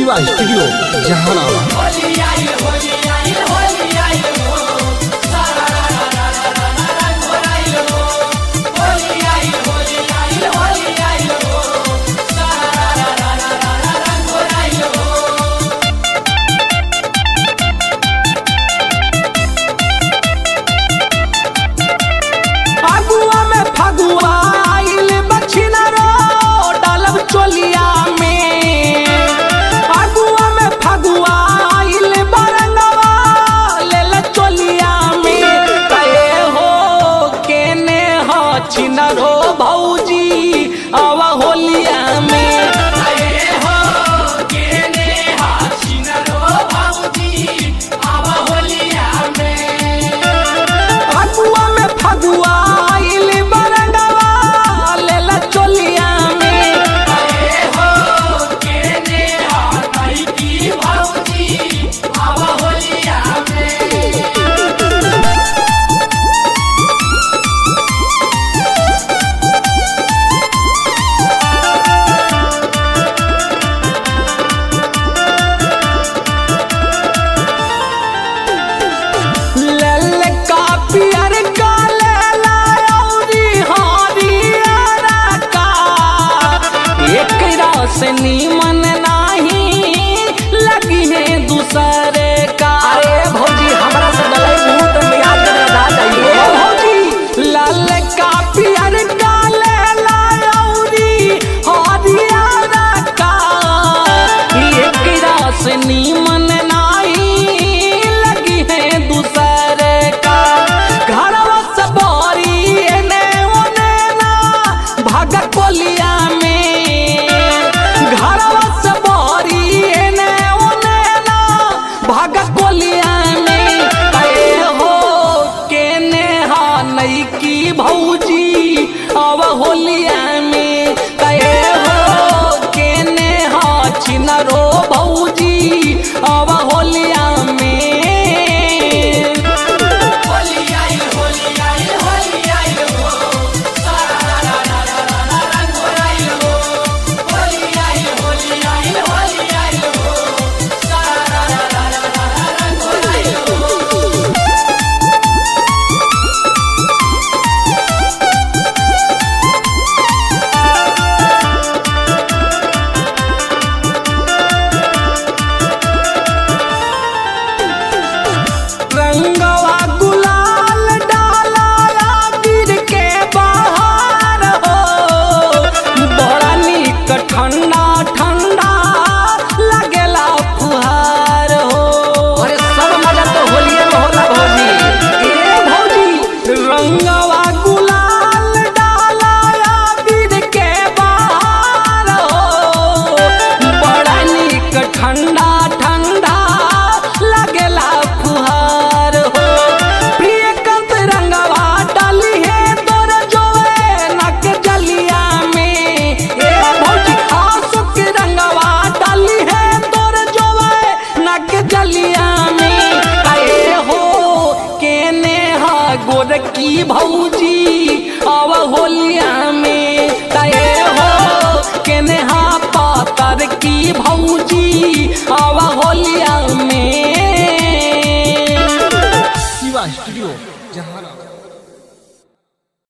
Shiva studio Jehanabad. छिनरो भौजी आवा होलिया में हो केने हा छिनरो भौजी आवा होलिया में फगुआ में फगुआ आइल बरंगवा लेला चोलिया में हो केने हा कई की भौजी आवा होलिया में। से नीमन नाही लगी है दूसरे का। अरे भौजी हमरा से गले बहुत याद रहा जाइए भौजी लाल का पियर का ले लाउरी हरियारा का एक रास नीमन नाही लगी है दूसरे का। घरवा से बोरी एने ओने ना भागा कोलिया